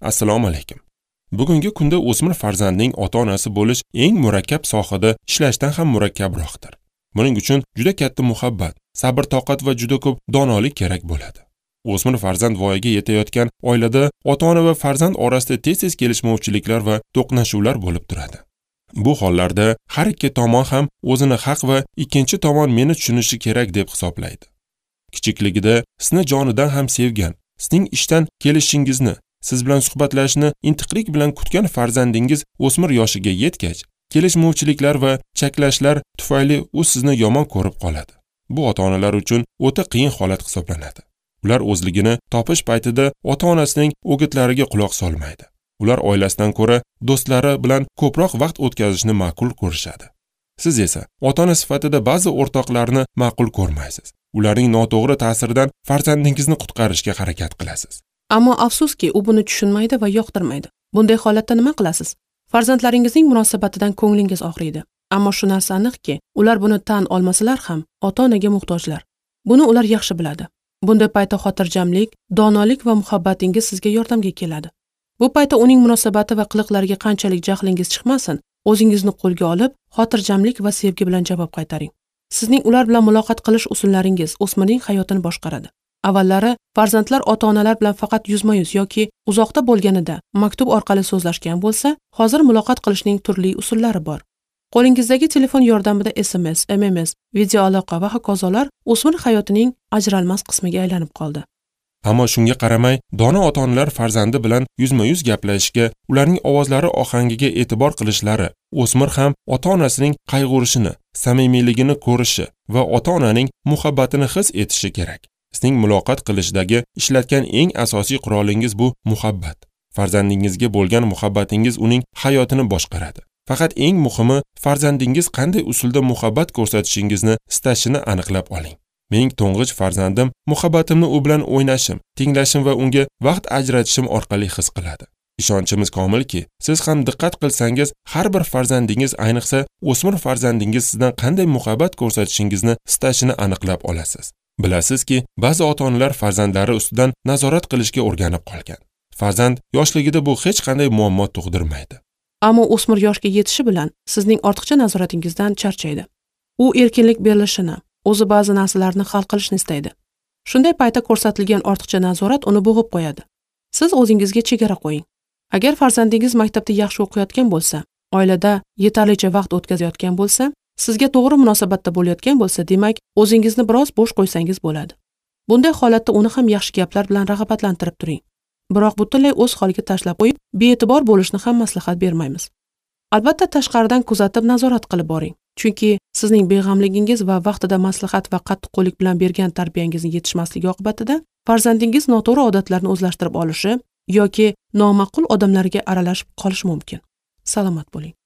Assalomu alaykum. Bugungi kunda o'smir farzandning ota-onasi bo'lish eng murakkab sohada ishlashdan ham murakkabroqdir. Buning uchun juda katta muhabbat, sabr-toqat va juda ko'p donolik kerak bo'ladi. O'smir farzand voyaga yetayotgan oilada ota-ona va farzand orasida tez-tez kelishmovchiliklar va to'qnashuvlar bo'lib turadi. Bu hollarda har ikki tomon ham o'zini haq va ikkinchi tomon meni tushunishi kerak deb hisoblaydi. Kichikligida sizni jonidan ham sevgan, sizning ishdan kelishingizni, siz bilan suhbatlashishni intiqlik bilan kutgan farzandingiz o'smir yoshiga yetgach, kelishmovchiliklar va chaklashlar tufayli u sizni yomon ko'rib qoladi. Bu ota-onalar uchun o'ta qiyin holat hisoblanadi. Ular o'zligini topish paytida ota-onasining o'gitlariga quloq solmaydi. Ular oilasidan ko'ra do'stlari bilan ko'proq vaqt o'tkazishni ma'qul ko'rishadi. Siz esa ota-ona sifatida ba'zi o'rtoqlarni ma'qul ko'rmaysiz. Ularning noto'g'ri ta'siridan farzandingizni qutqarishga harakat qilasiz. Ammo afsuski, u buni tushunmaydi va yoqtirmaydi. Bunday holatda nima qilasiz? Farzandlaringizning munosabatidan ko'nglingiz og'riydi. Ammo shu narsa aniqki, ular buni tan olmasalar ham ota-onaga muhtojlar. Buni ular yaxshi biladi. Bunday paytda xotirjamlik, donolik va muhabbatingiz sizga yordamga keladi. Bu paytda uning munosabati va qiliqlariga qanchalik jahlingiz chiqmasin, o'zingizni qo'lga olib, xotirjamlik va sevgi bilan javob qaytaring. Sizning ular bilan muloqot qilish usullaringiz o'smirning hayotini boshqaradi. Avvallari farzandlar ota-onalar bilan faqat yuzma-yuz yoki uzoqda bo'lganida maktub orqali so'zlashgan bo'lsa, hozir muloqot qilishning turli usullari bor. Qo'lingizdagi telefon yordamida SMS, MMS, video aloqa va hokazolar o'smir hayotining ajralmas qismiga aylanib qoldi. Ammo shunga qaramay, dono ota-onalar farzandi bilan yuzma-yuz gaplashishga, ularning ovozlari ohangiga e'tibor qilishlari, o'smir ham ota-onasining qayg'urishini, samimiyligini ko'rishi va ota-onaning muhabbatini his etishi kerak. Sizning muloqot qilishdagi ishlatgan eng asosiy qurolingiz bu muhabbat. Farzandingizga bo'lgan muhabbatingiz uning hayotini boshqaradi. Faqat eng muhimi, farzandingiz qanday usulda muhabbat ko'rsatishingizni istashini aniqlab oling. Mening to'ng'ich farzandim muhabbatimni u bilan o'ynashim, tinglashim va unga vaqt ajratishim orqali his qiladi. Ishonchimiz komilki, siz ham diqqat qilsangiz, har bir farzandingiz, ayniqsa o'smir farzandingiz sizdan qanday muhabbat ko'rsatishingizni istashini aniqlab olasiz. Bilasizki, ba'zi ota-onalar farzandlari ustidan nazorat qilishga o'rganib qolgan. Farzand yoshligida bu hech qanday muammo tug'dirmaydi. Ammo o'smir yoshga yetishi bilan sizning ortiqcha nazoratingizdan charchaydi. U erkinlik berilishini, o'zi ba'zi narsalarni hal qilishni istaydi. Shunday paytda ko'rsatilgan ortiqcha nazorat uni bo'g'ib qo'yadi. Siz o'zingizga chegara qo'ying. Agar farzandingiz maktabda yaxshi o'qiyotgan bo'lsa, oilada yetarlicha vaqt o'tkazayotgan bo'lsa, sizga to'g'ri munosabatda bo'layotgan bo'lsa, demak, o'zingizni biroz bo'sh qo'ysangiz bo'ladi. Bunday holatda uni ham yaxshi gaplar bilan rag'batlantirib turing. Biroq butunlay o'z holiga tashlab qo'yib, bee'tibor bo'lishni ham maslahat bermaymiz. Albatta, tashqaridan kuzatib nazorat qilib boring. Chunki sizning beg'amligingiz va vaqtida maslahat va qattiqqo'llik bilan bergan tarbiyangizning yetishmasligi oqibatida farzandingiz noto'g'ri odatlarni o'zlashtirib olishi yoki noma'qul odamlarga aralashib qolishi mumkin. Salomat bo'ling.